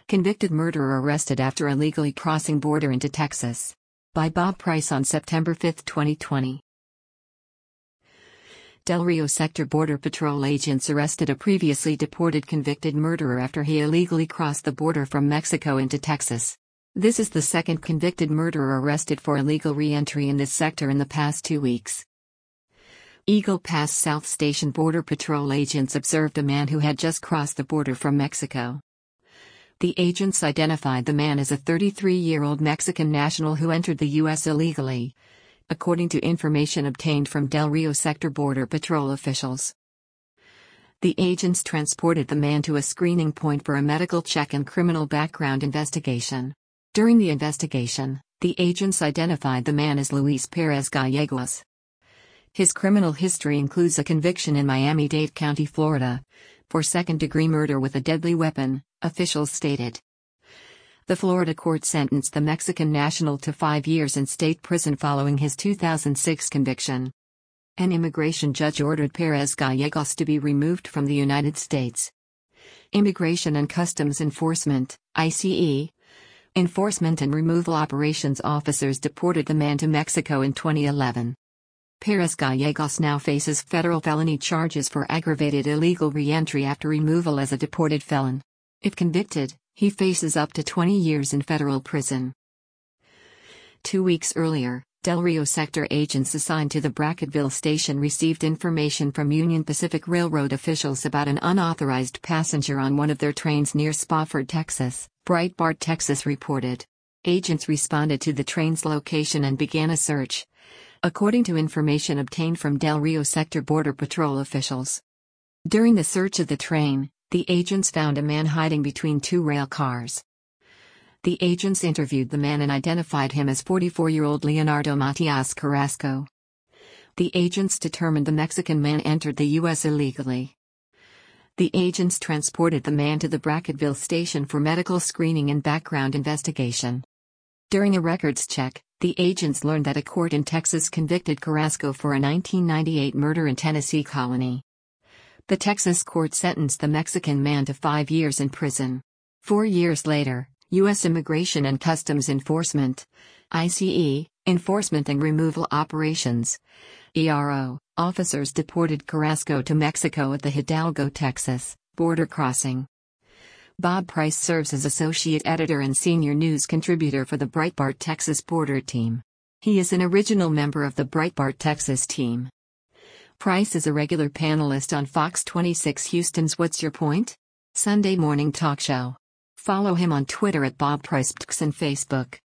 Convicted murderer arrested after illegally crossing border into Texas. By Bob Price on September 5, 2020. Del Rio Sector Border Patrol agents arrested a previously deported convicted murderer after he illegally crossed the border from Mexico into Texas. This is the second convicted murderer arrested for illegal re-entry in this sector in the past 2 weeks. Eagle Pass South Station Border Patrol agents observed a man who had just crossed the border from Mexico. The agents identified the man as a 33-year-old Mexican national who entered the U.S. illegally, according to information obtained from Del Rio Sector Border Patrol officials. The agents transported the man to a screening point for a medical check and criminal background investigation. During the investigation, the agents identified the man as Luis Perez Gallegos. His criminal history includes a conviction in Miami-Dade County, Florida, for second-degree murder with a deadly weapon, officials stated. The Florida court sentenced the Mexican national to 5 years in state prison following his 2006 conviction. An immigration judge ordered Perez Gallegos to be removed from the United States. Immigration and Customs Enforcement, ICE, Enforcement and Removal Operations officers deported the man to Mexico in 2011. Perez Gallegos now faces federal felony charges for aggravated illegal re-entry after removal as a deported felon. If convicted, he faces up to 20 years in federal prison. 2 weeks earlier, Del Rio Sector agents assigned to the Brackettville station received information from Union Pacific Railroad officials about an unauthorized passenger on one of their trains near Spofford, Texas, Breitbart Texas reported. Agents responded to the train's location and began a search, according to information obtained from Del Rio Sector Border Patrol officials. During the search of the train, the agents found a man hiding between 2 rail cars. The agents interviewed the man and identified him as 44-year-old Leonardo Matias Carrasco. The agents determined the Mexican man entered the U.S. illegally. The agents transported the man to the Brackettville station for medical screening and background investigation. During a records check, the agents learned that a court in Texas convicted Carrasco for a 1998 murder in Tennessee Colony. The Texas court sentenced the Mexican man to 5 years in prison. 4 years later, U.S. Immigration and Customs Enforcement, ICE, Enforcement and Removal Operations, ERO, officers deported Carrasco to Mexico at the Hidalgo, Texas, border crossing. Bob Price serves as associate editor and senior news contributor for the Breitbart Texas Border Team. He is an original member of the Breitbart Texas team. Price is a regular panelist on Fox 26 Houston's What's Your Point? Sunday morning talk show. Follow him on Twitter at Bob Price and Facebook.